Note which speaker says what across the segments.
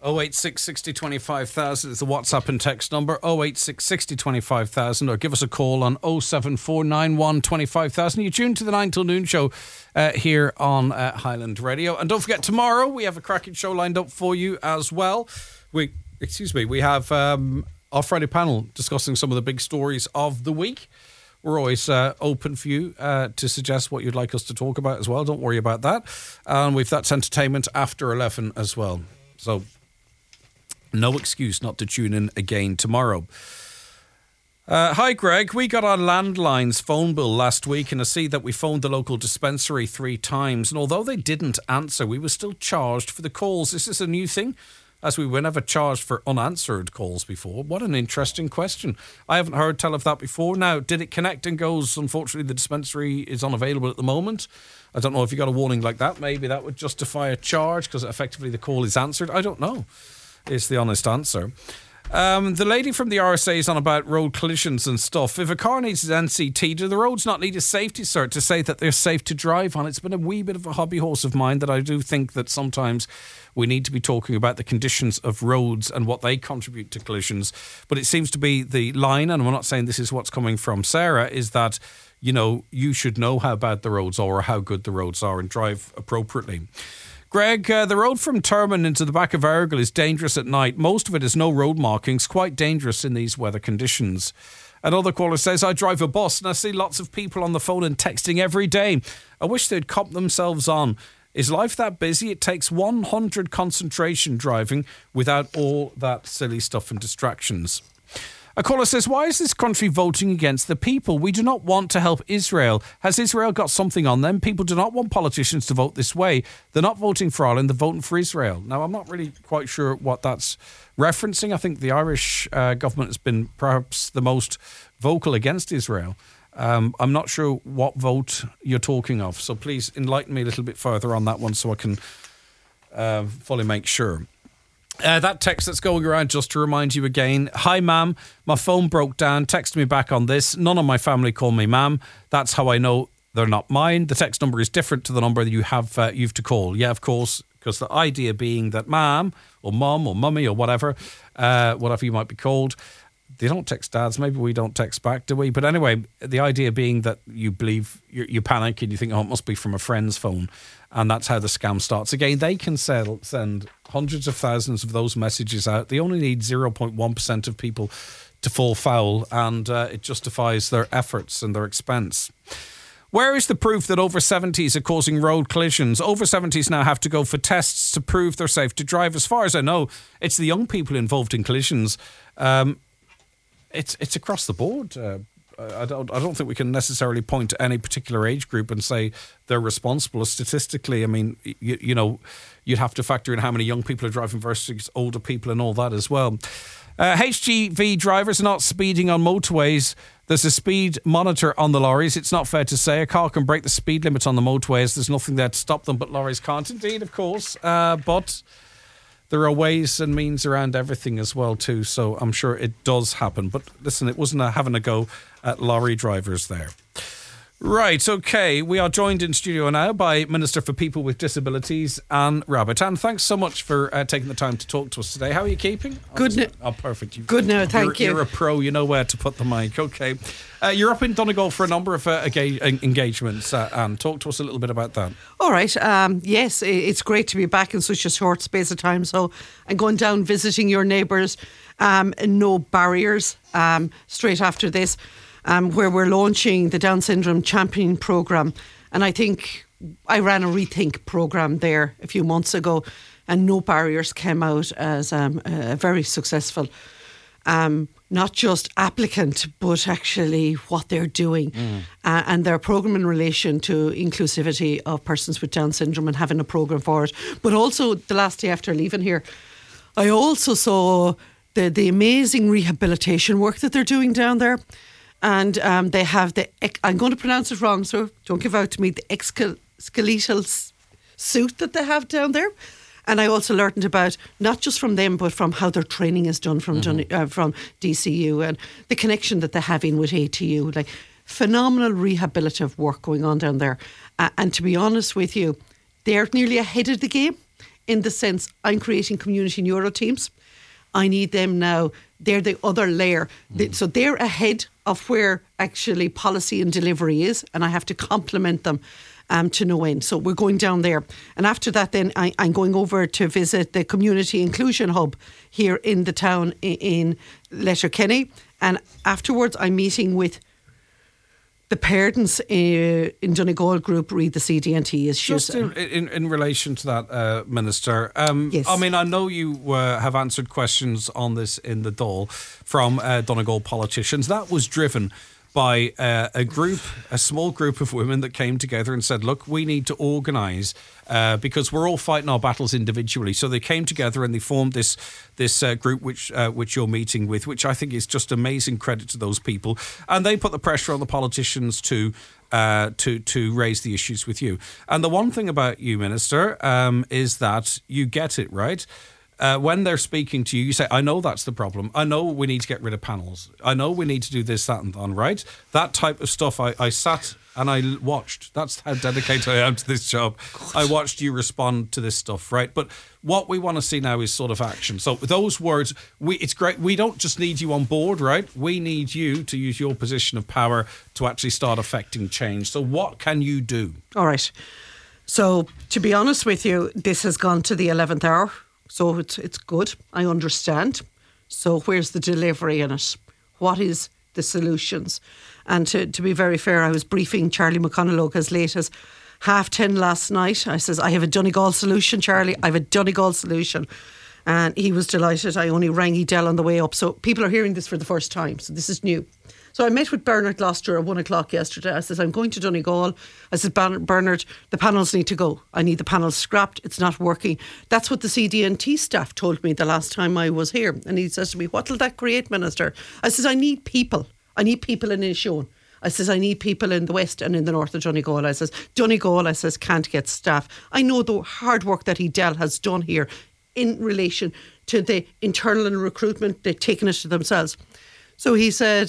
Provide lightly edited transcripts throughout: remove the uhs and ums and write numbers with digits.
Speaker 1: 086 60 25,000 is the WhatsApp and text number. 086 60 25,000, or give us a call on 07491 25,000. You're tuned to the 9 till noon show here on Highland Radio. And don't forget, tomorrow we have a cracking show lined up for you as well. We have our Friday panel discussing some of the big stories of the week. We're always open for you to suggest what you'd like us to talk about as well. Don't worry about that. And that's entertainment after 11 as well. So no excuse not to tune in again tomorrow. Hi, Greg. We got our landline's phone bill last week, and I see that we phoned the local dispensary 3 times. And although they didn't answer, we were still charged for the calls. Is this a new thing? As we were never charged for unanswered calls before. What an interesting question. I haven't heard tell of that before. Now, did it connect and goes, unfortunately, the dispensary is unavailable at the moment? I don't know if you got a warning like that. Maybe that would justify a charge because effectively the call is answered. I don't know, is the honest answer. The lady from the RSA is on about road collisions and stuff. If a car needs an NCT, do the roads not need a safety cert to say that they're safe to drive on? It's been a wee bit of a hobby horse of mine that I do think that sometimes we need to be talking about the conditions of roads and what they contribute to collisions. But it seems to be the line, and we're not saying this is what's coming from Sarah, is that, you should know how bad the roads are or how good the roads are and drive appropriately. Greg, the road from Termon into the back of Argyll is dangerous at night. Most of it is no road markings, quite dangerous in these weather conditions. Another caller says, I drive a bus and I see lots of people on the phone and texting every day. I wish they'd cop themselves on. Is life that busy? It takes 100 concentration driving without all that silly stuff and distractions. A caller says, why is this country voting against the people? We do not want to help Israel. Has Israel got something on them? People do not want politicians to vote this way. They're not voting for Ireland, they're voting for Israel. Now, I'm not really quite sure what that's referencing. I think the Irish government has been perhaps the most vocal against Israel. I'm not sure what vote you're talking of, so please enlighten me a little bit further on that one so I can fully make sure. That text that's going around, just to remind you again. Hi, ma'am. My phone broke down. Text me back on this. None of my family call me ma'am. That's how I know they're not mine. The text number is different to the number that you've to call. Yeah, of course, because the idea being that ma'am or mum or mummy or whatever you might be called, they don't text dads. Maybe we don't text back, do we? But anyway, the idea being that you believe, you panic and you think, it must be from a friend's phone. And that's how the scam starts. Again, they can send hundreds of thousands of those messages out. They only need 0.1% of people to fall foul, and it justifies their efforts and their expense. Where is the proof that over 70s are causing road collisions? Over 70s now have to go for tests to prove they're safe to drive. As far as I know, it's the young people involved in collisions. It's across the board. I don't think we can necessarily point to any particular age group and say they're responsible. Statistically, I mean, you'd have to factor in how many young people are driving versus older people and all that as well. HGV drivers are not speeding on motorways. There's a speed monitor on the lorries. It's not fair to say a car can break the speed limit on the motorways. There's nothing there to stop them, but lorries can't. Indeed, of course. But there are ways and means around everything as well too, so I'm sure it does happen. But listen, it wasn't having a go at lorry drivers there. Right, okay, we are joined in studio now by Minister for People with Disabilities, Anne Rabbitte. Anne, thanks so much for taking the time to talk to us today. How are you keeping?
Speaker 2: Good.
Speaker 1: Perfect.
Speaker 2: Good now, thank you.
Speaker 1: You're a pro, you know where to put the mic. Okay. You're up in Donegal for a number of engagements, Anne. Talk to us a little bit about that.
Speaker 2: All right. Yes, it's great to be back in such a short space of time. So I'm going down visiting your neighbours, No Barriers, straight after this. Where we're launching the Down Syndrome Championing Programme. And I think I ran a Rethink programme there a few months ago, and No Barriers came out as a very successful, not just applicant, but actually what they're doing. And their programme in relation to inclusivity of persons with Down syndrome and having a programme for it. But also, the last day after leaving here, I also saw the amazing rehabilitation work that they're doing down there. And they have I'm going to pronounce it wrong, so don't give out to me, the exoskeletal suit that they have down there. And I also learned about, not just from them, but from how their training is done from DCU and the connection that they're having with ATU. Like, phenomenal rehabilitative work going on down there. And to be honest with you, they're nearly ahead of the game in the sense I'm creating community neuro teams. I need them now. They're the other layer. So they're ahead of where actually policy and delivery is, and I have to complement them to no end. So we're going down there. And after that, then I'm going over to visit the Community Inclusion Hub here in the town in Letterkenny. And afterwards, I'm meeting with the parents in Donegal group read the CDNT issues.
Speaker 1: Just in relation to that, Minister,
Speaker 2: yes.
Speaker 1: I mean, I know you have answered questions on this in the Dáil from Donegal politicians. That was driven by a small group of women that came together and said, look, we need to organise because we're all fighting our battles individually. So they came together and they formed this group which you're meeting with, which I think is just amazing credit to those people. And they put the pressure on the politicians to raise the issues with you. And the one thing about you, Minister, is that you get it, right? When they're speaking to you, you say, I know that's the problem. I know we need to get rid of panels. I know we need to do this, that and that, right? That type of stuff, I sat and I watched. That's how dedicated I am to this job. I watched you respond to this stuff, right? But what we want to see now is sort of action. So those words, it's great. We don't just need you on board, right? We need you to use your position of power to actually start affecting change. So what can you do?
Speaker 2: All right. So to be honest with you, this has gone to the 11th hour. So it's good. I understand. So where's the delivery in it? What is the solutions? And to be very fair, I was briefing Charlie McConaughey as late as 10:30 last night. I says, I have a Donegal solution, Charlie. I have a Donegal solution. And he was delighted. I only rang Edel on the way up. So people are hearing this for the first time. So this is new. So I met with Bernard Gloucester at 1 o'clock yesterday. I says, I'm going to Donegal. I said, Bernard, the panels need to go. I need the panels scrapped. It's not working. That's what the CDNT staff told me the last time I was here. And he says to me, what will that create, Minister? I says, I need people. I need people in Inishowen. I says, I need people in the west and in the north of Donegal. I says, Donegal, I says, can't get staff. I know the hard work that Edel has done here in relation to the internal and recruitment. They've taken it to themselves. So he said,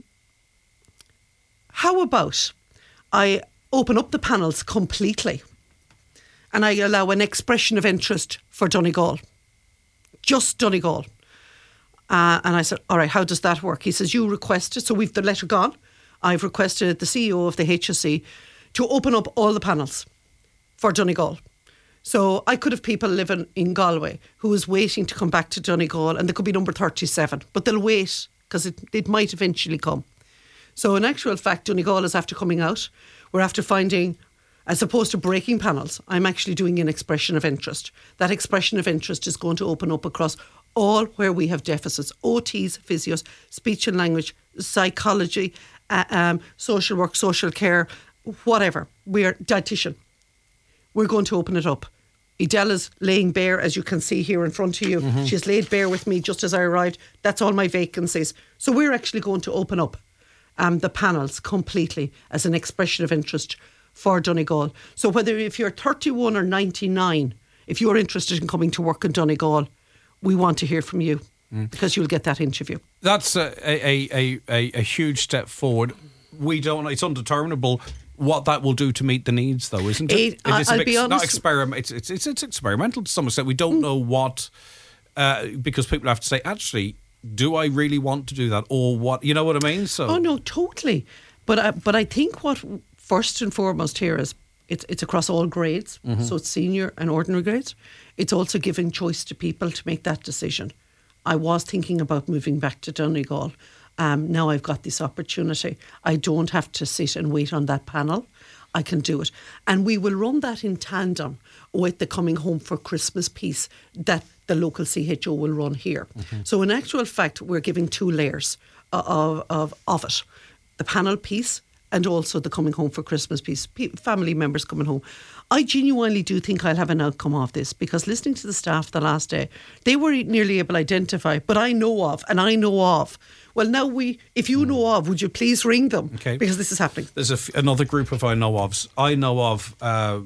Speaker 2: how about I open up the panels completely and I allow an expression of interest for Donegal, just Donegal. And I said, all right, how does that work? He says, you requested, so we've the letter gone. I've requested the CEO of the HSE to open up all the panels for Donegal. So I could have people living in Galway who is waiting to come back to Donegal, and they could be number 37, but they'll wait because it might eventually come. So in actual fact, Donegal is after coming out. We're after finding, as opposed to breaking panels, I'm actually doing an expression of interest. That expression of interest is going to open up across all where we have deficits: OTs, physios, speech and language, psychology, social work, social care, whatever. We're dietitian. We're going to open it up. Edel is laying bare, as you can see here in front of you. Mm-hmm. She's laid bare with me just as I arrived. That's all my vacancies. So we're actually going to open up the panels completely as an expression of interest for Donegal. So whether if you're 31 or 99, if you're interested in coming to work in Donegal, we want to hear from you because you'll get that interview.
Speaker 1: That's a huge step forward. We don't. It's undeterminable what that will do to meet the needs, though, isn't it?
Speaker 2: I'll be honest.
Speaker 1: Not experiment. It's experimental to some extent. We don't know what because people have to say, actually, do I really want to do that, or what? You know what I mean? So.
Speaker 2: Oh no, totally. But I think what first and foremost here is it's across all grades. Mm-hmm. So it's senior and ordinary grades. It's also giving choice to people to make that decision. I was thinking about moving back to Donegal. Now I've got this opportunity. I don't have to sit and wait on that panel. I can do it. And we will run that in tandem with the Coming Home for Christmas piece that the local CHO will run here. Mm-hmm. So in actual fact, we're giving two layers of it. The panel piece and also the Coming Home for Christmas piece, family members coming home. I genuinely do think I'll have an outcome of this, because listening to the staff the last day, they were nearly able to identify, but I know of. Well, now if you know of, would you please ring them? Okay. Because this is happening.
Speaker 1: There's another group of I know ofs. I know of,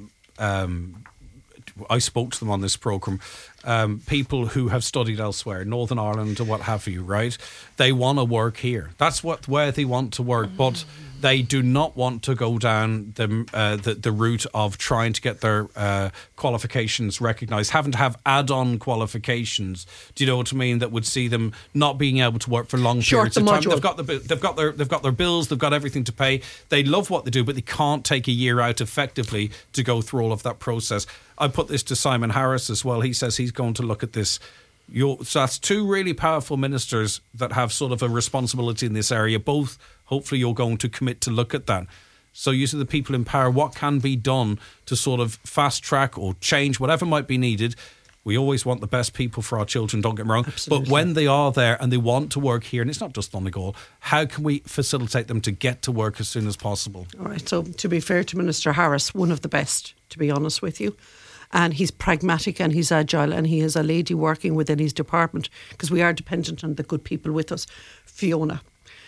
Speaker 1: I spoke to them on this programme, people who have studied elsewhere, Northern Ireland or what have you, right? They want to work here. That's where they want to work. But they do not want to go down the route of trying to get their qualifications recognised, having to have add-on qualifications. Do you know what I mean? That would see them not being able to work for long periods of time. They've got their bills, they've got everything to pay. They love what they do, but they can't take a year out effectively to go through all of that process. I put this to Simon Harris as well. He says he's going to look at this. So that's two really powerful ministers that have sort of a responsibility in this area. Both, hopefully, you're going to commit to look at that. So you see the people in power, what can be done to sort of fast track or change whatever might be needed. We always want the best people for our children, don't get me wrong. Absolutely. But when they are there and they want to work here, and it's not just Donegal, how can we facilitate them to get to work as soon as possible?
Speaker 2: All right, so to be fair to Minister Harris, one of the best, to be honest with you. And he's pragmatic and he's agile, and he has a lady working within his department, because we are dependent on the good people with us, Fiona.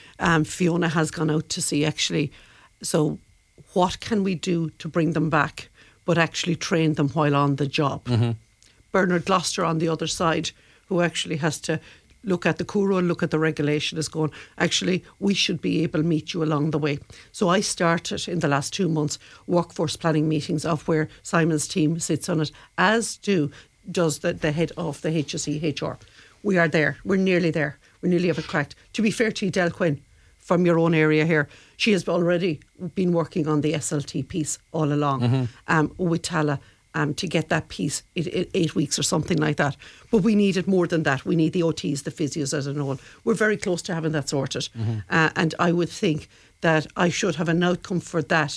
Speaker 2: Fiona has gone out to see actually, so what can we do to bring them back, but actually train them while on the job. Mm-hmm. Bernard Gloucester on the other side, who actually has to look at the Curo and look at the regulation, is going, actually, we should be able to meet you along the way. So I started in the last 2 months workforce planning meetings of where Simon's team sits on it, as does the head of the HSE HR. We are there. We're nearly there. We nearly have it cracked. To be fair to you, Del Quinn, from your own area here, she has already been working on the SLT piece all along with Tala. To get that piece, 8 weeks or something like that. But we need it more than that. We need the OTs, the physios as an all. We're very close to having that sorted. And I would think that I should have an outcome for that.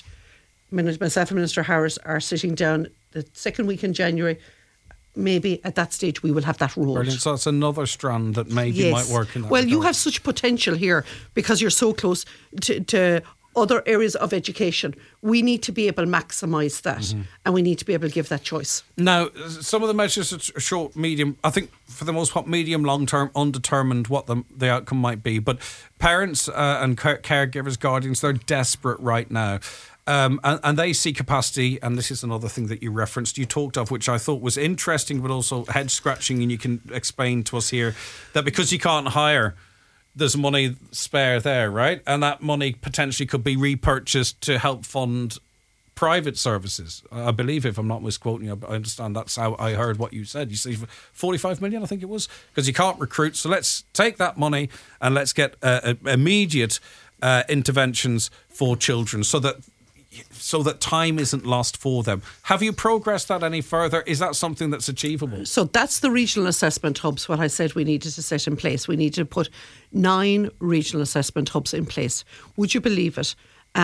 Speaker 2: Myself and Minister Harris are sitting down the second week in January. Maybe at that stage we will have that rolled.
Speaker 1: Brilliant. So that's another strand that maybe might work in that regard.
Speaker 2: You have such potential here because you're so close to other areas of education. We need to be able to maximise that, and we need to be able to give that choice.
Speaker 1: Now, some of the measures are short, medium, I think for the most part, medium, long term, undetermined what the outcome might be. But parents and caregivers, guardians, they're desperate right now. And they see capacity, and this is another thing that you referenced, you talked of, which I thought was interesting, but also head scratching, and you can explain to us here that because you can't hire, there's money spare there, right? And that money potentially could be repurchased to help fund private services. I believe, if I'm not misquoting you, I understand that's how I heard what you said. You said 45 million, I think it was, because you can't recruit. So let's take that money and let's get immediate interventions for children so that time isn't lost for them. Have you progressed that any further? Is that something that's achievable? So
Speaker 2: that's the regional assessment hubs, what I said we needed to set in place. We need to put 9 regional assessment hubs in place. Would you believe it?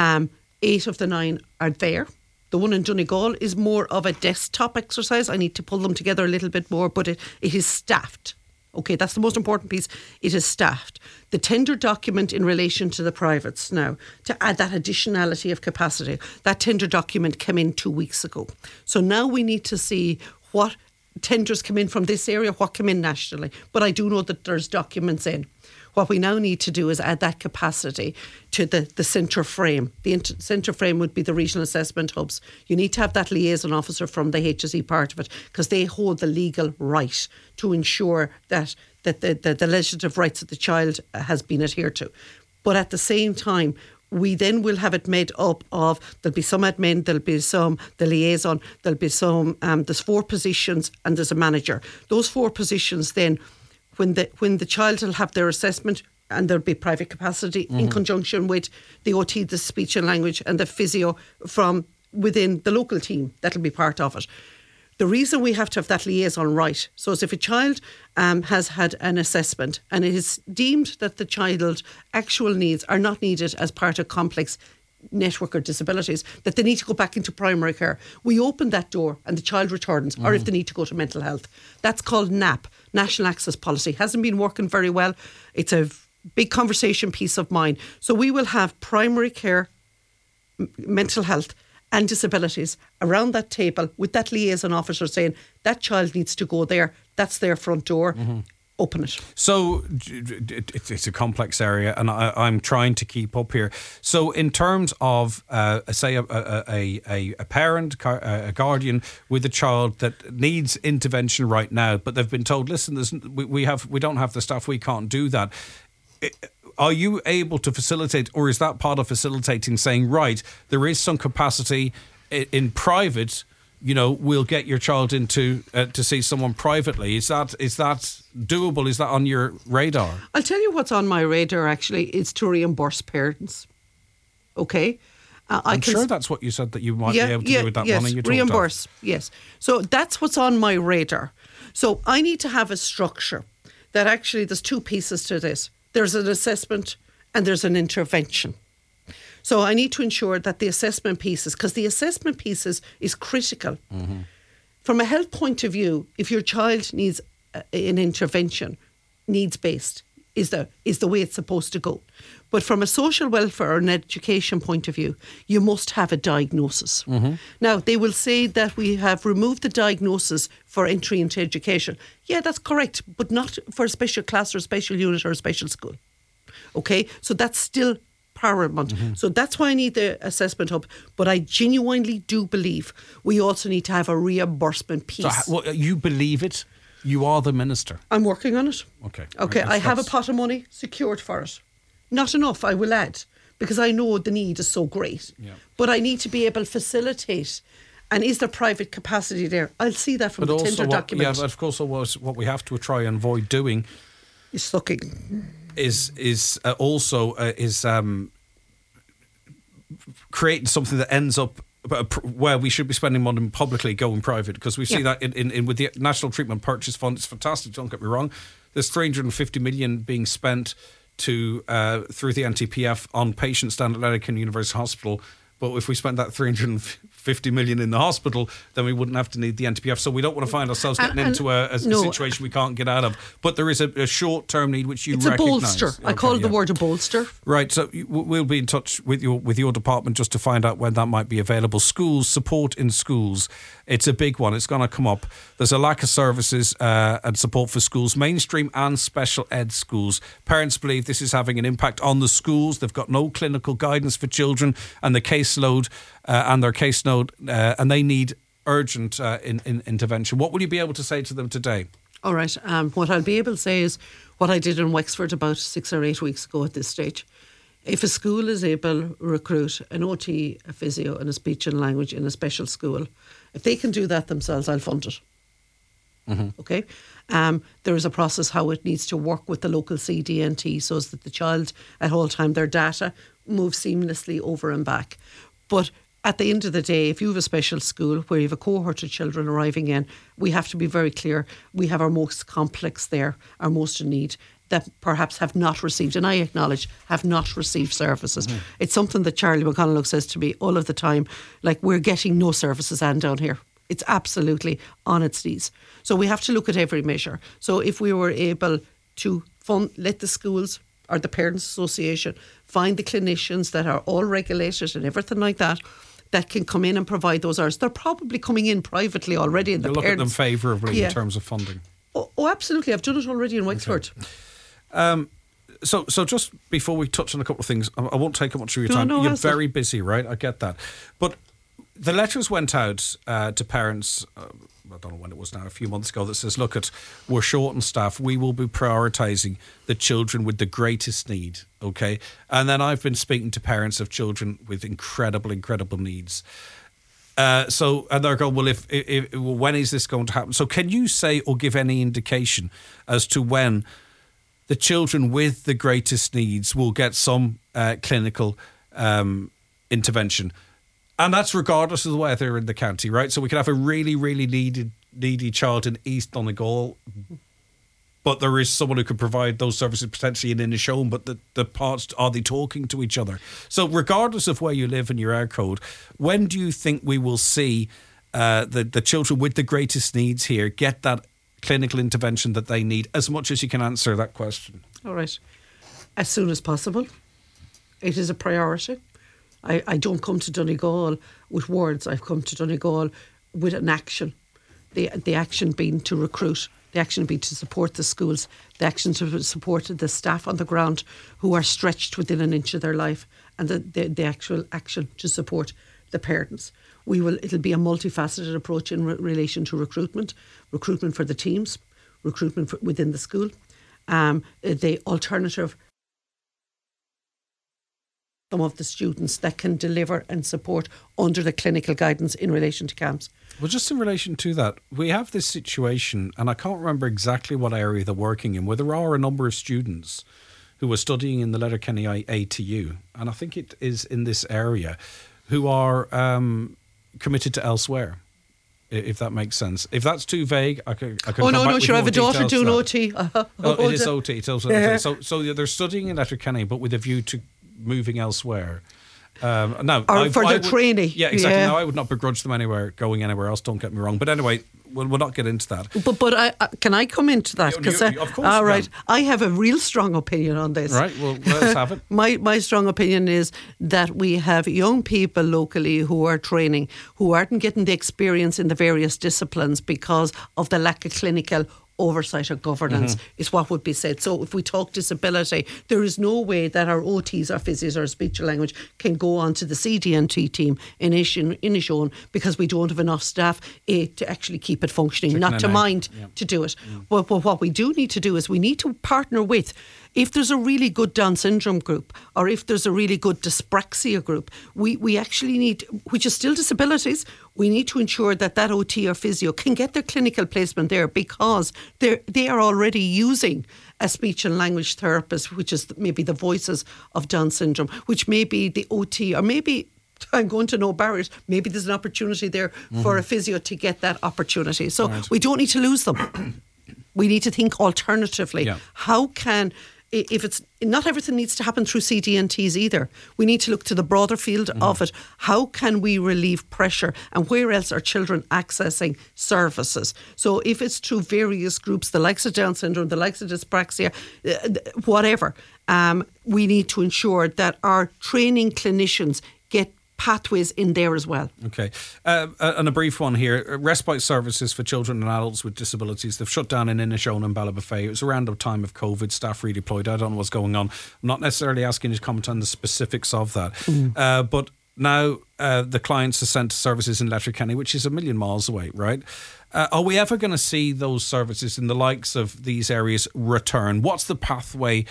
Speaker 2: 8 of the 9 are there. The one in Donegal is more of a desktop exercise. I need to pull them together a little bit more, but it is staffed. Okay, that's the most important piece. It is staffed. The tender document in relation to the privates now, to add that additionality of capacity, that tender document came in 2 weeks ago. So now we need to see what tenders come in from this area, what come in nationally. But I do know that there's documents in. What we now need to do is add that capacity to the centre frame. The centre frame would be the regional assessment hubs. You need to have that liaison officer from the HSE part of it, because they hold the legal right to ensure that the legislative rights of the child has been adhered to. But at the same time, we then will have it made up of, there'll be some admin, there'll be some, the liaison, there'll be some, there's 4 positions and there's a manager. Those 4 positions then, when the child will have their assessment, and there'll be private capacity in conjunction with the OT, the speech and language, and the physio from within the local team, that'll be part of it. The reason we have to have that liaison right, so as if a child has had an assessment and it is deemed that the child's actual needs are not needed as part of complex network or disabilities, that they need to go back into primary care. We open that door and the child returns, or if they need to go to mental health. That's called NAP, National Access Policy. Hasn't been working very well. It's a big conversation piece of mine. So we will have primary care, mental health and disabilities around that table with that liaison officer saying that child needs to go there. That's their front door. Open it. So
Speaker 1: it's a complex area, and I'm trying to keep up here. So in terms of, say, a parent, a guardian with a child that needs intervention right now, but they've been told, listen, we don't have the staff, we can't do that. Are you able to facilitate, or is that part of facilitating, saying, right, there is some capacity in private, we'll get your child into to see someone privately? Is that doable? Is that on your radar?
Speaker 2: I'll tell you what's on my radar, actually. It's to reimburse parents. Okay?
Speaker 1: I'm sure that's what you said that you might be able to do with that money you talked
Speaker 2: reimburse, yes. So that's what's on my radar. So I need to have a structure that actually there's two pieces to this. There's an assessment and there's an intervention. So I need to ensure that the assessment pieces, because the assessment pieces is critical. Mm-hmm. From a health point of view, if your child needs an intervention, needs-based is the way it's supposed to go. But from a social welfare or an education point of view, you must have a diagnosis. Mm-hmm. Now, they will say that we have removed the diagnosis for entry into education. Yeah, that's correct, but not for a special class or a special unit or a special school. Okay, so that's still paramount. Mm-hmm. So that's why I need the assessment hub. But I genuinely do believe we also need to have a reimbursement piece.
Speaker 1: So, you believe it? You are the minister.
Speaker 2: I'm working on it.
Speaker 1: Okay.
Speaker 2: Okay, I have a pot of money secured for it. Not enough, I will add, because I know the need is so great. Yeah. But I need to be able to facilitate. And is there private capacity there? I'll see that from the tender document.
Speaker 1: Yeah, but of course, what we have to try and avoid doing
Speaker 2: is sucking.
Speaker 1: Is creating something that ends up where we should be spending money publicly going private, because we see that in with the National Treatment Purchase Fund. It's fantastic, don't get me wrong. There's 350 million being spent through the NTPF on patients down at Letterkenny University Hospital. But if we spent that 350 million in the hospital, then we wouldn't have to need the NTPF. So we don't want to find ourselves getting into a situation we can't get out of. But there is a short-term need which you recognise.
Speaker 2: It's a bolster. Okay, I call it the word a bolster.
Speaker 1: Right. So we'll be in touch with your department just to find out when that might be available. Schools, support in schools. It's a big one. It's going to come up. There's a lack of services and support for schools, mainstream and special ed schools. Parents believe this is having an impact on the schools. They've got no clinical guidance for children and the caseload and their caseload, and they need urgent intervention. What will you be able to say to them today?
Speaker 2: All right. What I'll be able to say is what I did in Wexford about 6 or 8 weeks ago at this stage. If a school is able to recruit an OT, a physio and a speech and language in a special school, if they can do that themselves, I'll fund it. Mm-hmm. Okay? There is a process how it needs to work with the local CDNT so that the child at all time, their data moves seamlessly over and back. But at the end of the day, if you have a special school where you have a cohort of children arriving in, we have to be very clear. We have our most complex there, our most in need, that perhaps have not received, and I acknowledge, have not received services. Mm-hmm. It's something that Charlie McConnell says to me all of the time, like, we're getting no services down here. It's absolutely on its knees. So we have to look at every measure. So if we were able to let the schools or the Parents Association find the clinicians that are all regulated and everything like that can come in and provide those hours. They're probably coming in privately already. And
Speaker 1: you look at them favourably in terms of funding.
Speaker 2: Oh, absolutely. I've done it already in Wexford.
Speaker 1: Okay. So just before we touch on a couple of things, I won't take up much of your time. You're very busy, right? I get that. But the letters went out to parents, I don't know when it was now, a few months ago, that says, look, we're short on staff. We will be prioritising the children with the greatest need, okay? And then I've been speaking to parents of children with incredible needs. And they're going, well, when is this going to happen? So can you say or give any indication as to when the children with the greatest needs will get some clinical intervention? And that's regardless of the weather in the county, right? So we could have a really needy child in East Donegal, but there is someone who could provide those services potentially in Inishowen, but the parts, are they talking to each other? So regardless of where you live in your air code, when do you think we will see the children with the greatest needs here get that clinical intervention that they need, as much as you can answer that question?
Speaker 2: All right. As soon as possible. It is a priority. I don't come to Donegal with words. I've come to Donegal with an action. The action being to recruit, the action being to support the schools, the action to support the staff on the ground who are stretched within an inch of their life, and the actual action to support the parents. It'll be a multifaceted approach in relation to recruitment for the teams, recruitment within the school, the alternative some of the students that can deliver and support under the clinical guidance in relation to camps.
Speaker 1: Well, just in relation to that, we have this situation, and I can't remember exactly what area they're working in, where there are a number of students who are studying in the Letterkenny ATU, and I think it is in this area, who are committed to elsewhere, if that makes sense. If that's too vague, I can
Speaker 2: Oh, no, sure, I have a daughter doing OT.
Speaker 1: It is OT. It's also OT. So they're studying in Letterkenny, but with a view to moving elsewhere. Now,
Speaker 2: for their training.
Speaker 1: Yeah, exactly. Now, I would not begrudge them going anywhere else, don't get me wrong. But anyway, we'll not get into that.
Speaker 2: But can I come into that?
Speaker 1: Of course.
Speaker 2: All right. I have a real strong opinion on this.
Speaker 1: Right, well, let's have it.
Speaker 2: My strong opinion is that we have young people locally who are training, who aren't getting the experience in the various disciplines because of the lack of clinical oversight or governance, is what would be said. So if we talk disability, there is no way that our OTs, our physios, our speech and language can go on to the CDNT team in Inishowen because we don't have enough staff to actually keep it functioning, not to mind to do it. But what we do need to do is we need to partner with, if there's a really good Down syndrome group or if there's a really good dyspraxia group, we actually need, which is still disabilities, we need to ensure that OT or physio can get their clinical placement there because they are already using a speech and language therapist, which is maybe the voices of Down syndrome, which may be the OT, or maybe, I'm going to no barriers, maybe there's an opportunity there for a physio to get that opportunity. So we don't need to lose them. We need to think alternatively. Yeah. How can... If it's not everything needs to happen through CDNTs either. We need to look to the broader field of it. How can we relieve pressure, and where else are children accessing services? So if it's through various groups, the likes of Down syndrome, the likes of dyspraxia, whatever, we need to ensure that our training clinicians get pathways in there as well.
Speaker 1: Okay. And a brief one here. Respite services for children and adults with disabilities. They've shut down in Inishowen and Ballybofey. It was around the time of COVID. Staff redeployed. I don't know what's going on. I'm not necessarily asking you to comment on the specifics of that. But now the clients are sent to services in Letterkenny, which is 1,000,000 miles away, right? Are we ever going to see those services in the likes of these areas return? What's the pathway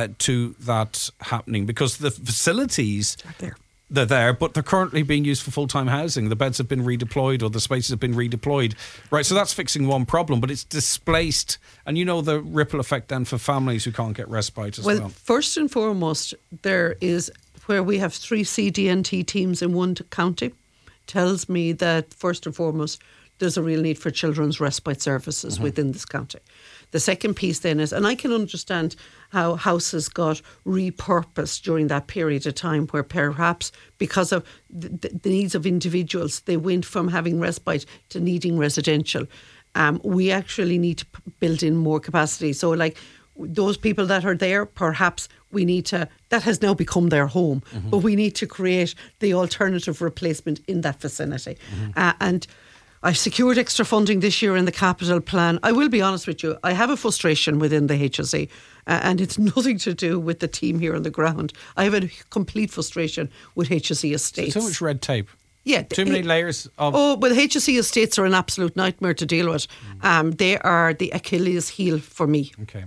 Speaker 1: to that happening? Because the facilities... They're there, but they're currently being used for full-time housing. The beds have been redeployed, or the spaces have been redeployed. Right, so that's fixing one problem, but it's displaced. And you know the ripple effect then for families who can't get respite as well.
Speaker 2: Well, first and foremost, there is where we have 3 CDNT teams in one county, tells me that first and foremost, there's a real need for children's respite services within this county. The second piece then is, and I can understand how houses got repurposed during that period of time where perhaps because of the needs of individuals, they went from having respite to needing residential. We actually need to build in more capacity. So like those people that are there, perhaps we need to, that has now become their home, but we need to create the alternative replacement in that vicinity. And I've secured extra funding this year in the capital plan. I will be honest with you, I have a frustration within the HSE and it's nothing to do with the team here on the ground. I have a complete frustration with HSE estates.
Speaker 1: So much red tape.
Speaker 2: Yeah,
Speaker 1: too many layers of...
Speaker 2: Oh, well, HSE estates are an absolute nightmare to deal with. They are the Achilles heel for me.
Speaker 1: Okay.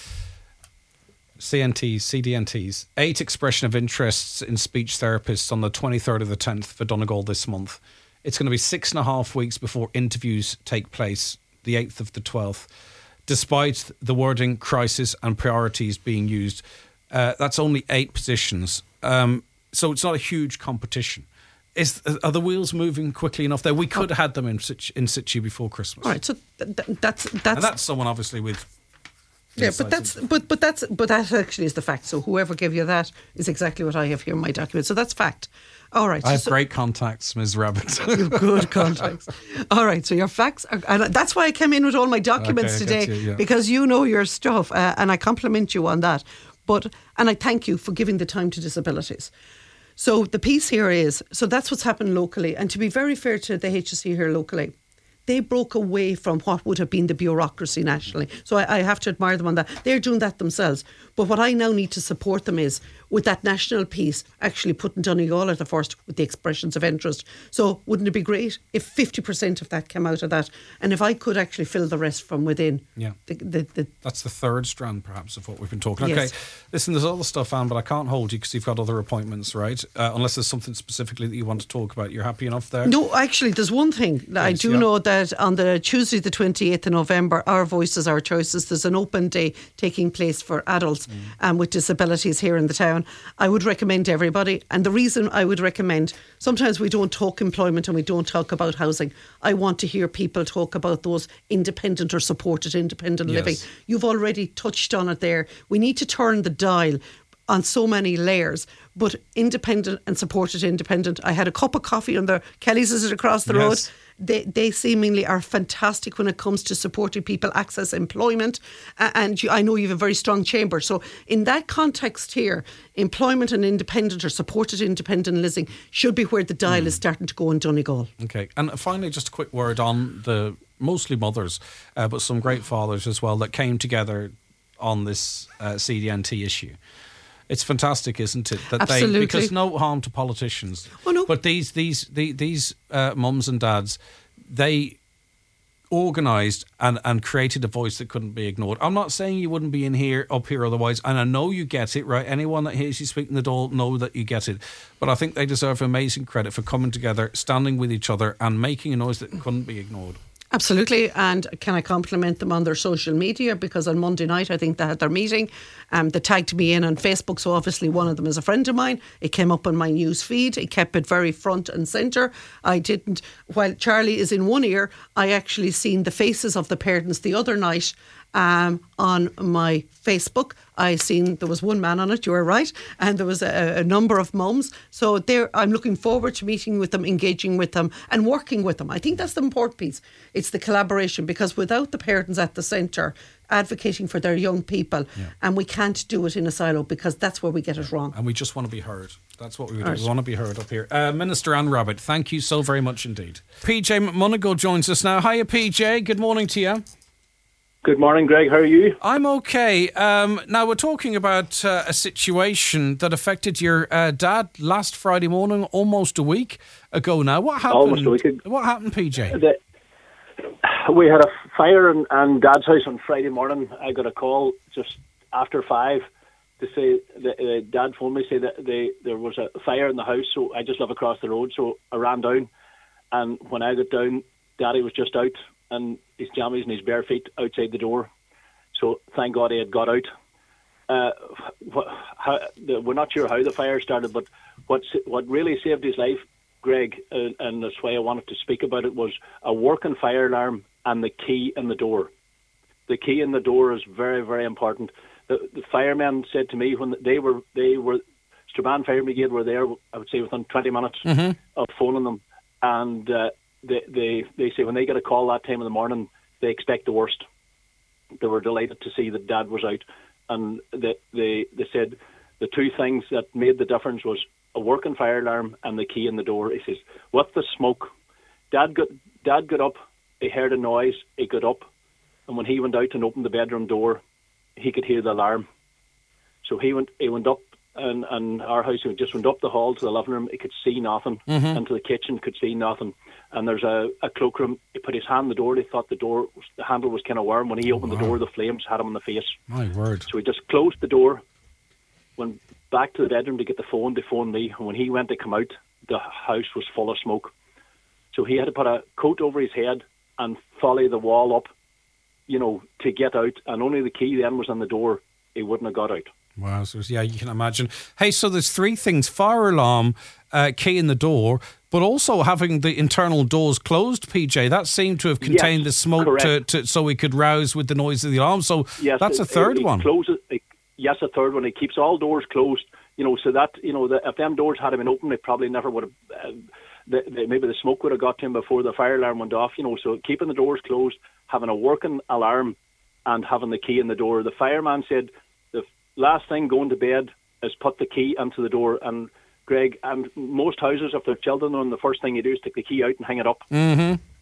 Speaker 1: CDNTs, 8 expression of interests in speech therapists on the 23rd of the 10th for Donegal this month. It's going to be 6.5 weeks before interviews take place, the 8th of the 12th. Despite the wording crisis and priorities being used, that's only 8 positions. So it's not a huge competition. Are the wheels moving quickly enough there? We could have had them in situ before Christmas.
Speaker 2: All right, so that's
Speaker 1: and that's someone obviously with...
Speaker 2: Yeah, but that actually is the fact. So whoever gave you that is exactly what I have here in my document. So that's fact. All right.
Speaker 1: I have great contacts, Ms. Rabbit.
Speaker 2: Good contacts. All right. So your facts are, and that's why I came in with all my documents today, because you know your stuff, and I compliment you on that. And I thank you for giving the time to disabilities. So the piece here is, so that's what's happened locally. And to be very fair to the HSE here locally, they broke away from what would have been the bureaucracy nationally. So I have to admire them on that. They're doing that themselves. But what I now need to support them is with that national piece, actually putting Donegal at the first with the expressions of interest. So wouldn't it be great if 50% of that came out of that? And if I could actually fill the rest from within.
Speaker 1: Yeah. That's the third strand, perhaps, of what we've been talking.
Speaker 2: Yes.
Speaker 1: Okay, listen, there's other stuff, Anne, but I can't hold you because you've got other appointments, right? Unless there's something specifically that you want to talk about. You're happy enough there?
Speaker 2: No, actually, there's one thing. Yes, I do know that on the Tuesday, the 28th of November, Our Voices, Our Choices, there's an open day taking place for adults with disabilities here in the town. I would recommend to everybody, and the reason I would recommend, sometimes we don't talk employment and we don't talk about housing. I want to hear people talk about those independent or supported independent living. You've already touched on it there. We need to turn the dial on so many layers, but independent and supported independent. I had a cup of coffee on the Kelly's is it across the road. They seemingly are fantastic when it comes to supporting people access employment, and I know you have a very strong chamber. So in that context here, employment and independent or supported independent living should be where the dial is starting to go in Donegal.
Speaker 1: Okay, and finally, just a quick word on the mostly mothers, but some great fathers as well that came together on this CDNT issue. It's fantastic, isn't it? That
Speaker 2: Absolutely.
Speaker 1: Because no harm to politicians.
Speaker 2: Oh, no.
Speaker 1: But these mums and dads, they organised and created a voice that couldn't be ignored. I'm not saying you wouldn't be up here otherwise, and I know you get it, right? Anyone that hears you speak in the door know that you get it. But I think they deserve amazing credit for coming together, standing with each other and making a noise that couldn't be ignored.
Speaker 2: Absolutely, and can I compliment them on their social media, because on Monday night I think they had their meeting. They tagged me in on Facebook, so obviously one of them is a friend of mine. It came up on my news feed. It kept it very front and centre. I didn't, while Charlie is in one ear, I actually seen the faces of the parents the other night on my Facebook. I seen there was one man on it, you were right, and there was a number of mums. So I'm looking forward to meeting with them, engaging with them and working with them. I think that's the important piece. It's the collaboration, because without the parents at the centre advocating for their young people, and we can't do it in a silo, because that's where we get it wrong.
Speaker 1: And we just want to be heard. That's what we do. We want to be heard up here. Minister Anne Rabbitte, thank you so very much indeed. PJ McMonagle joins us now. Hiya, PJ. Good morning to you.
Speaker 3: Good morning, Greg. How are you?
Speaker 1: I'm okay. Now, we're talking about a situation that affected your dad last Friday morning, almost a week ago now. What happened?
Speaker 3: Almost a week ago.
Speaker 1: What happened, PJ?
Speaker 3: We had a fire in Dad's house on Friday morning. I got a call just after 5 to say that Dad phoned me, say that there was a fire in the house. So I just live across the road, so I ran down. And when I got down, Daddy was just out, and his jammies and his bare feet outside the door. So thank God he had got out. We're not sure how the fire started, but what really saved his life, Greg, and that's why I wanted to speak about it, was a working fire alarm and the key in the door. The key in the door is very, very important. The firemen said to me when they were Strabane Fire Brigade were there, I would say within 20 minutes of phoning them, and they say when they get a call that time in the morning, they expect the worst. They were delighted to see that Dad was out, and they said the two things that made the difference was a working fire alarm and the key in the door. He says, "What's the smoke?" Dad got up. He heard a noise. He got up, and when he went out and opened the bedroom door, he could hear the alarm. So he went up, and our house, he just went up the hall to the living room. He could see nothing. Into the kitchen, could see nothing. And there's a cloakroom. He put his hand on the door. He thought the handle was kind of warm. When he opened the door, the flames had him in the face.
Speaker 1: My word.
Speaker 3: So he just closed the door, went back to the bedroom to get the phone to phone me. And when he went to come out, the house was full of smoke. So he had to put a coat over his head and follow the wall up, to get out. And only the key then was on the door. He wouldn't have got out.
Speaker 1: Wow, so yeah, you can imagine. Hey, so there's three things: fire alarm, key in the door, but also having the internal doors closed, PJ. That seemed to have contained the smoke so he could rouse with the noise of the alarm. So yes, that's a third one.
Speaker 3: Yes, a third one. He keeps all doors closed, so that, if them doors had been open, it probably never would have, maybe the smoke would have got to him before the fire alarm went off, So keeping the doors closed, having a working alarm, and having the key in the door. The fireman said the last thing going to bed is put the key into the door. And Greg, and most houses, if their children on, the first thing you do is take the key out and hang it up.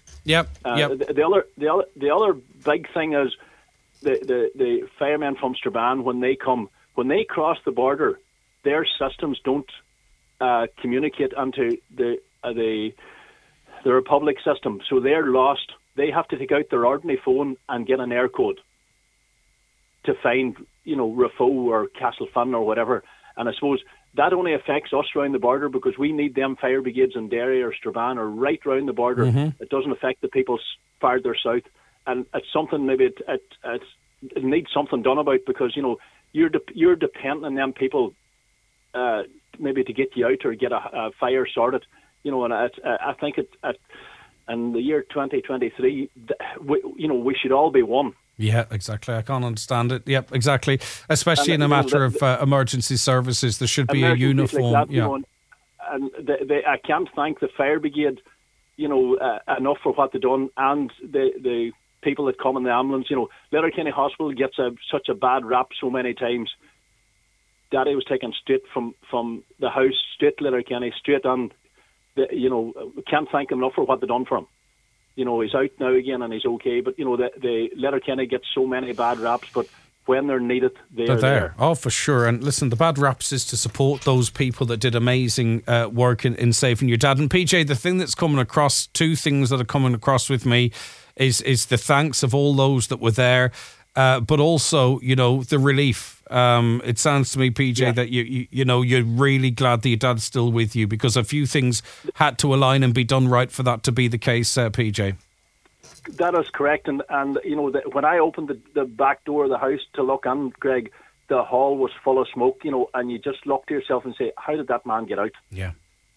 Speaker 1: Yep.
Speaker 3: The other big thing is the firemen from Strabane, when they cross the border, their systems don't communicate onto the Republic system, so they're lost. They have to take out their ordinary phone and get an air code to find, Rafo or Castlefin or whatever. And I suppose that only affects us around the border because we need them fire brigades in Derry or Strabane or right round the border. Mm-hmm. It doesn't affect the people farther south. And it's something maybe it needs something done about, because, you're dependent on them people maybe to get you out or get a fire sorted. And I think in the year 2023, we should all be one.
Speaker 1: Yeah, exactly. I can't understand it. Yep, exactly. Especially in a matter of emergency services, there should be a uniform.
Speaker 3: Like that, and I can't thank the fire brigade, enough for what they've done, and the people that come in the ambulance. Letterkenny Hospital gets such a bad rap so many times. Daddy was taken straight from the house, straight to Letterkenny, straight on. Can't thank him enough for what they've done for him. He's out now again and he's okay, but the Letterkenny gets so many bad raps, but when they're needed, they're there.
Speaker 1: Oh, for sure. And listen, the bad raps is to support those people that did amazing work in saving your dad. And PJ, the thing that's coming across, two things that are coming across with me is the thanks of all those that were there, but also, the relief. It sounds to me, PJ, that you're really glad that your dad's still with you, because a few things had to align and be done right for that to be the case, PJ.
Speaker 3: That is correct, and when I opened the back door of the house to look in, Greg, the hall was full of smoke, and you just look to yourself and say, how did that man get out?
Speaker 1: Yeah,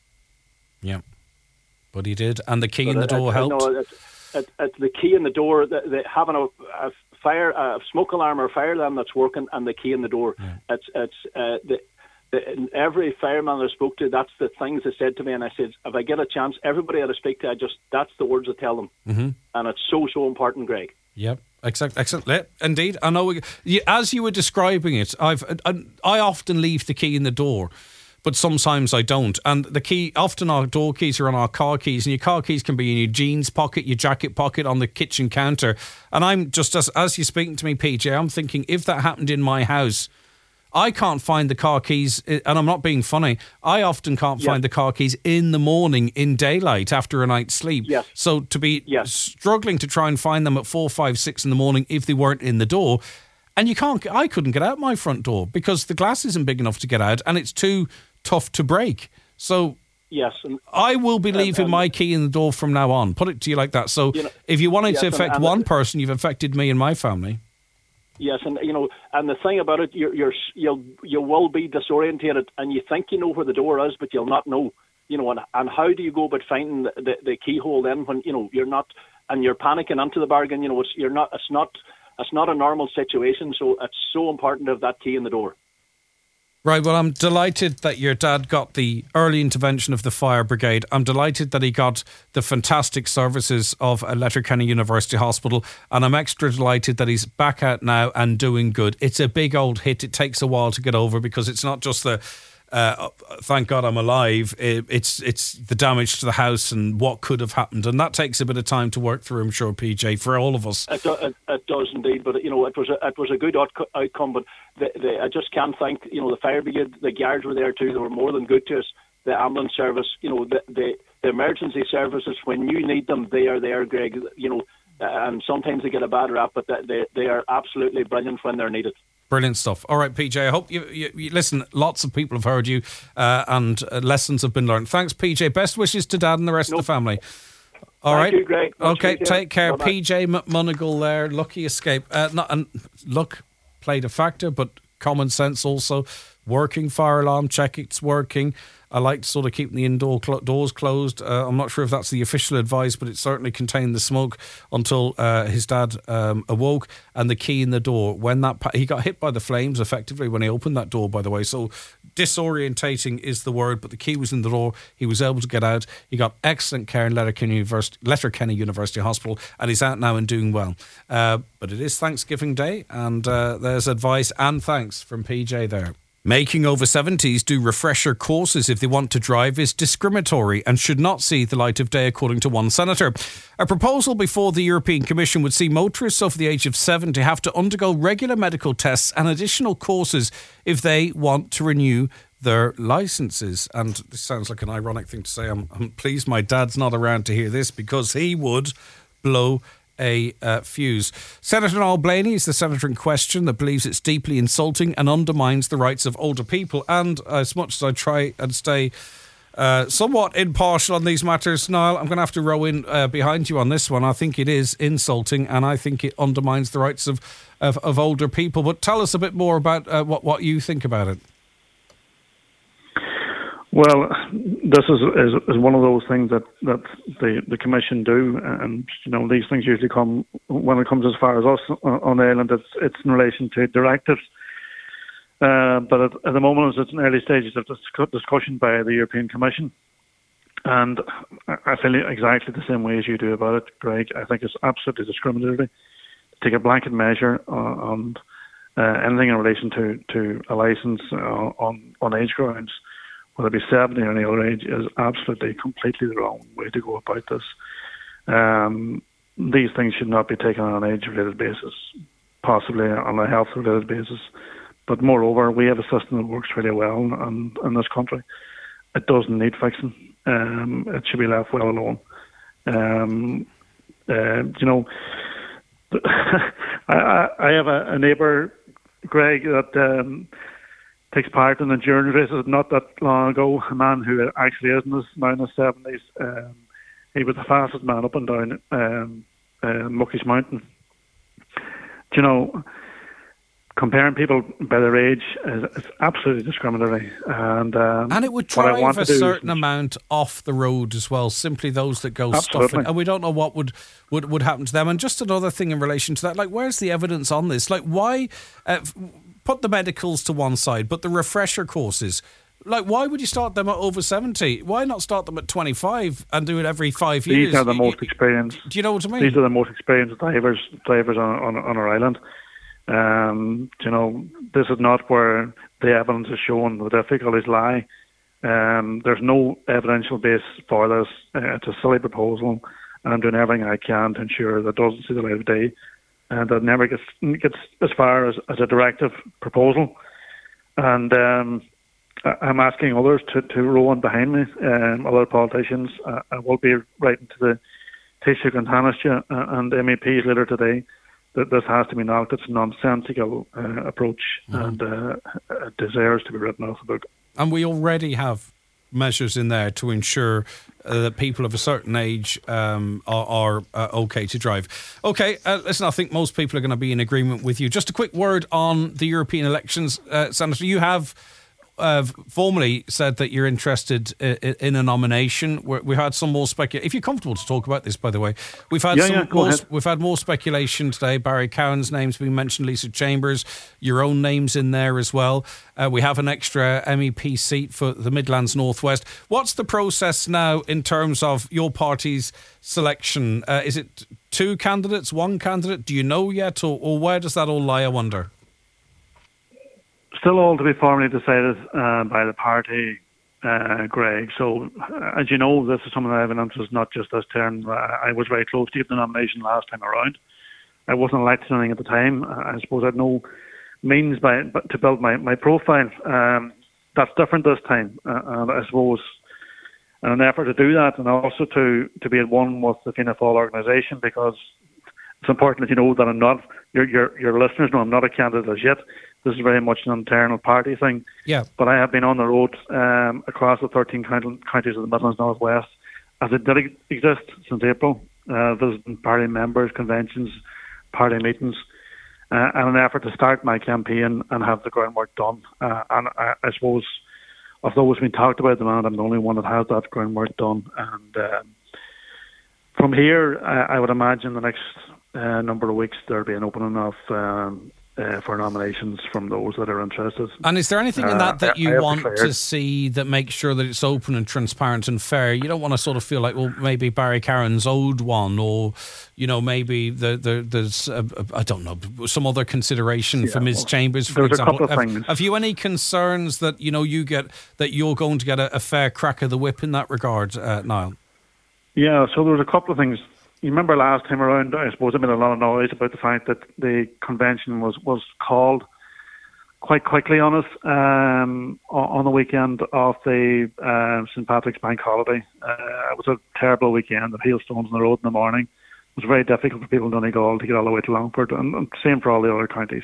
Speaker 1: but he did, and the key in the door helped.
Speaker 3: It's the key in the door, having a fire, a smoke alarm or fire alarm that's working, and the key in the door. Yeah. Every fireman I spoke to, that's the things they said to me, and I said, if I get a chance, everybody I speak to, that's the words I tell them. Mm-hmm. And it's so important, Greg.
Speaker 1: Yep. Excellent. Yeah, indeed. I know. As you were describing it, I often leave the key in the door, but sometimes I don't. And the key, often our door keys are on our car keys, and your car keys can be in your jeans pocket, your jacket pocket, on the kitchen counter. And I'm just, as you're speaking to me, PJ, I'm thinking, if that happened in my house, I can't find the car keys, and I'm not being funny, I often can't find the car keys in the morning, in daylight, after a night's sleep.
Speaker 3: Yes.
Speaker 1: So to be struggling to try and find them at 4, 5, 6 in the morning if they weren't in the door, and I couldn't get out my front door because the glass isn't big enough to get out, and it's too tough to break. So I will be leaving my key in the door from now on. Put it to you like that. So if you wanted to affect one person, you've affected me and my family.
Speaker 3: Yes, and and the thing about it, you will be disorientated, and you think you know where the door is, but you'll not know. And how do you go about finding the keyhole then when you're not, and you're panicking into the bargain? It's not a normal situation, so it's so important to have that key in the door.
Speaker 1: Right, well, I'm delighted that your dad got the early intervention of the fire brigade. I'm delighted that he got the fantastic services of Letterkenny University Hospital, and I'm extra delighted that he's back out now and doing good. It's a big old hit. It takes a while to get over, because it's not just the thank God I'm alive. It's the damage to the house and what could have happened, and that takes a bit of time to work through, I'm sure, PJ, for all of us.
Speaker 3: It does indeed, but it was a good outcome. But I just can't thank the fire brigade. The guards were there too. They were more than good to us. The ambulance service, the emergency services, when you need them, they are there, Greg. And sometimes they get a bad rap, but they are absolutely brilliant when they're needed.
Speaker 1: Brilliant stuff. All right, PJ, I hope you listen, lots of people have heard you and lessons have been learned. Thanks, PJ. Best wishes to Dad and the rest of the family. All right.
Speaker 3: Thank you, Greg.
Speaker 1: Okay, take care.
Speaker 3: Bye-bye.
Speaker 1: PJ McMonagle there. Lucky escape. Luck played a factor, but common sense also. Working fire alarm, check it's working. I like sort of keeping the indoor doors closed. I'm not sure if that's the official advice, but it certainly contained the smoke until his dad awoke. And the key in the door, when he got hit by the flames effectively when he opened that door, by the way. So disorientating is the word, but the key was in the door. He was able to get out. He got excellent care in Letterkenny University Hospital, and he's out now and doing well. But it is Thanksgiving Day, and there's advice and thanks from PJ there. Making over 70s do refresher courses if they want to drive is discriminatory and should not see the light of day, according to one senator. A proposal before the European Commission would see motorists over the age of 70 have to undergo regular medical tests and additional courses if they want to renew their licences. And this sounds like an ironic thing to say. I'm pleased my dad's not around to hear this, because he would blow a fuse. Senator Niall Blaney is the senator in question that believes it's deeply insulting and undermines the rights of older people. And as much as I try and stay somewhat impartial on these matters, Niall, I'm going to have to row in behind you on this one. I think it is insulting, and I think it undermines the rights of older people. But tell us a bit more about what you think about it.
Speaker 4: Well, this is one of those things that the Commission do, and these things usually come when it comes as far as us on the island. It's in relation to directives, but at the moment it's in early stages of discussion by the European Commission, and I feel exactly the same way as you do about it, Greg. I think it's absolutely discriminatory to take a blanket measure on anything in relation to a licence on age grounds, whether it be 70 or any other age, is absolutely, completely the wrong way to go about this. These things should not be taken on an age-related basis, possibly on a health-related basis. But moreover, we have a system that works really well in this country. It doesn't need fixing. It should be left well alone. I have a neighbour, Greg, that takes part in the endurance races not that long ago. A man who actually is now in his 70s. He was the fastest man up and down Muckish Mountain. Comparing people by their age is absolutely discriminatory. And
Speaker 1: it would drive a certain amount off the road as well, simply those that go stuffing. And we don't know what would happen to them. And just another thing in relation to that, like, where's the evidence on this? Like, why... put the medicals to one side, but the refresher courses, like, why would you start them at over 70? Why not start them at 25 and do it every 5 years?
Speaker 4: These are the most experienced.
Speaker 1: Do you know what I mean?
Speaker 4: These are the most experienced drivers on our island. This is not where the evidence is shown the difficulties lie. There's no evidential base for this. It's a silly proposal, and I'm doing everything I can to ensure that it doesn't see the light of day, and that never gets as far as a directive proposal. And I'm asking others to row on behind me, other politicians. I will be writing to the Taoiseach and Taoiseach and MEPs later today that this has to be knocked. It's a nonsensical approach, and it deserves to be written off the book.
Speaker 1: And we already have measures in there to ensure that people of a certain age are okay to drive. Okay, listen, I think most people are going to be in agreement with you. Just a quick word on the European elections, Senator. You have formally said that you're interested in a nomination. We had some more speculation. If you're comfortable to talk about this, by the way, we've had we've had more speculation today. Barry Cowan's name's been mentioned, Lisa Chambers, your own name's in there as well. We have an extra MEP seat for the Midlands Northwest. What's the process now in terms of your party's selection? Is it two candidates, one candidate? Do you know yet, or where does that all lie, I wonder?
Speaker 4: Still all to be formally decided by the party, Greg. So, as you know, this is some of the evidence is not just this term. I was very close to get the nomination last time around. I wasn't elected anything at the time. I suppose I had no means to build my profile. That's different this time. And I suppose in an effort to do that, and also to be at one with the Fianna Fáil organisation, because it's important that you know that I'm not, your listeners know I'm not a candidate as yet. This is very much an internal party thing. Yeah. But I have been on the road across the 13 counties of the Midlands Northwest, as it did exist since April, visiting party members, conventions, party meetings, and an effort to start my campaign and have the groundwork done. And I suppose of those we talked about, I'm the only one that has that groundwork done. And from here, I would imagine the next number of weeks there'll be an opening of for nominations from those that are interested.
Speaker 1: And is there anything in that
Speaker 4: I
Speaker 1: you
Speaker 4: have
Speaker 1: want
Speaker 4: declared
Speaker 1: to see that makes sure that it's open and transparent and fair? You don't want to sort of feel like, well, maybe Barry Caron's owed one, or, you know, maybe there's, I don't know, some other consideration for Ms. Chambers, for example.
Speaker 4: A couple of things.
Speaker 1: Have you any concerns that, you know, you're going to get a fair crack of the whip in that regard, Niall?
Speaker 4: Yeah, so there was a couple of things. You remember last time around, I suppose there's been a lot of noise about the fact that the convention was called quite quickly on us on the weekend of the St. Patrick's Bank holiday. It was a terrible weekend of hailstones on the road in the morning. It was very difficult for people in Donegal to get all the way to Longford, and same for all the other counties.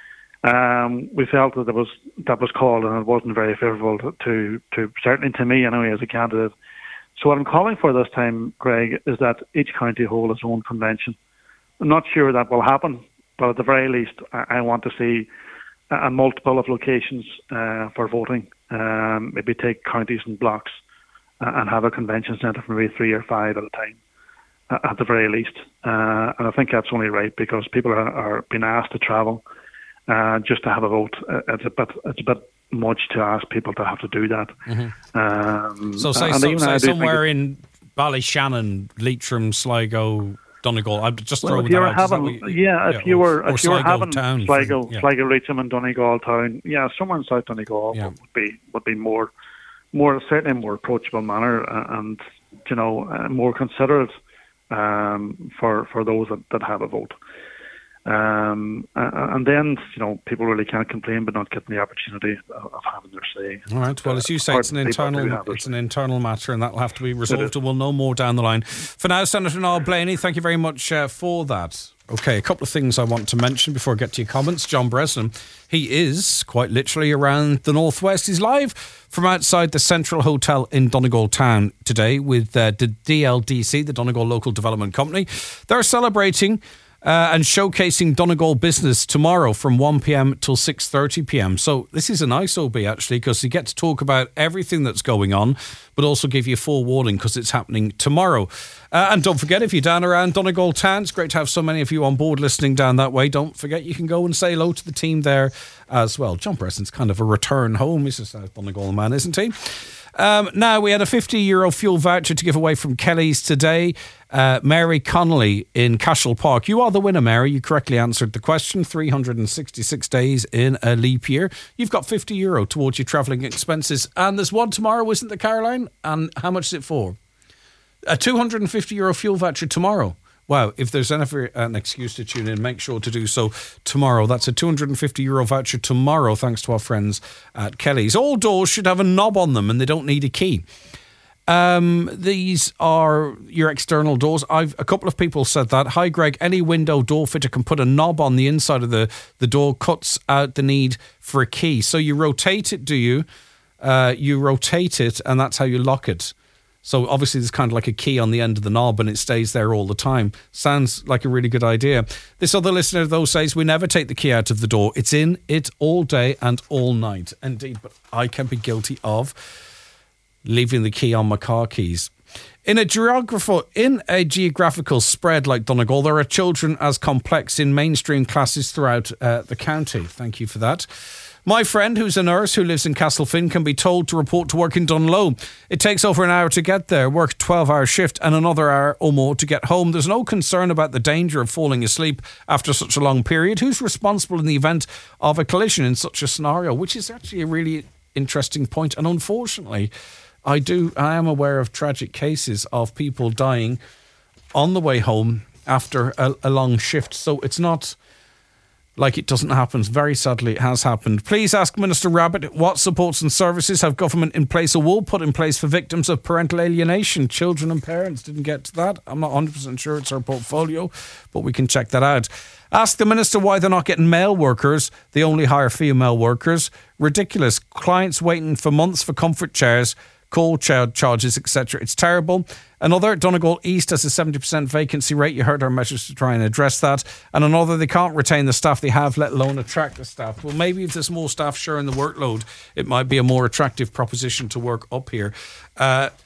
Speaker 4: We felt that that was called, and it wasn't very favourable to certainly to me anyway as a candidate. So what I'm calling for this time, Greg, is that each county hold its own convention. I'm not sure that will happen, but at the very least, I want to see a multiple of locations for voting. Maybe take counties in blocks and have a convention centre for maybe 3 or 5 at a time, at the very least. And I think that's only right, because people are being asked to travel just to have a vote. It's a bit much to ask people to have to do that.
Speaker 1: Mm-hmm. So say somewhere in Ballyshannon, Leitrim, Sligo, Donegal. I'm just throwing that out.
Speaker 4: If you were having
Speaker 1: town,
Speaker 4: Sligo, Leitrim, and Donegal town, somewhere in South Donegal would be more certainly more approachable manner, and you know, more considerate for those that have a vote. And then, you know, people really can't complain but not getting the opportunity of having their say.
Speaker 1: All right. Well, as you say, it's an internal matter, and that'll have to be resolved, and we'll know more down the line. For now, Senator Niall Blaney, thank you very much for that. Okay, a couple of things I want to mention before I get to your comments. John Breslin, he is quite literally around the northwest. He's live from outside the Central Hotel in Donegal town today with the DLDC, the Donegal Local Development Company. They're celebrating and showcasing Donegal business tomorrow from 1 p.m. till 6:30 p.m. So this is a nice OB, actually, because you get to talk about everything that's going on, but also give you forewarning because it's happening tomorrow. And don't forget, if you're down around Donegal town, it's great to have so many of you on board listening down that way. Don't forget, you can go and say hello to the team there as well. John Preston's kind of a return home. He's a South Donegal man, isn't he? Now, we had a €50 fuel voucher to give away from Kelly's today. Mary Connolly in Cashel Park. You are the winner, Mary. You correctly answered the question. 366 days in a leap year. You've got €50 towards your travelling expenses. And there's one tomorrow, isn't there, Caroline? And how much is it for? A €250 fuel voucher tomorrow. Wow, if there's ever an excuse to tune in, make sure to do so tomorrow. That's a €250 voucher tomorrow, thanks to our friends at Kelly's. All doors should have a knob on them, and they don't need a key. These are your external doors. A couple of people said that. Hi, Greg, any window door fitter can put a knob on the inside of the door, cuts out the need for a key. So you rotate it, do you? You rotate it, and that's how you lock it. So obviously there's kind of like a key on the end of the knob, and it stays there all the time. Sounds like a really good idea. This other listener, though, says we never take the key out of the door. It's in it all day and all night. Indeed, but I can be guilty of leaving the key on my car keys. In a geographical spread like Donegal, there are children as complex in mainstream classes throughout the county. Thank you for that. My friend, who's a nurse who lives in Castlefin, can be told to report to work in Dunlow. It takes over an hour to get there, work a 12-hour shift and another hour or more to get home. There's no concern about the danger of falling asleep after such a long period. Who's responsible in the event of a collision in such a scenario? Which is actually a really interesting point. And unfortunately, I am aware of tragic cases of people dying on the way home after a long shift. So it's not like it doesn't happen. Very sadly, it has happened. Please ask Minister Rabbitte what supports and services have government in place or will put in place for victims of parental alienation. Children and parents didn't get to that. I'm not 100% sure it's our portfolio, but we can check that out. Ask the Minister why they're not getting male workers. They only hire female workers. Ridiculous. Clients waiting for months for comfort chairs, call charges, etc. It's terrible. Another, Donegal East has a 70% vacancy rate. You heard our measures to try and address that. And another, they can't retain the staff they have, let alone attract the staff. Well, maybe if there's more staff sharing the workload, it might be a more attractive proposition to work up here.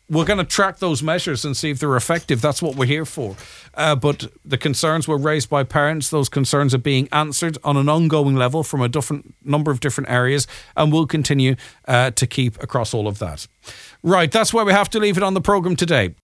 Speaker 1: we're going to track those measures and see if they're effective. That's what we're here for. But the concerns were raised by parents. Those concerns are being answered on an ongoing level from a number of different areas, and we'll continue to keep across all of that. Right, that's where we have to leave it on the programme today.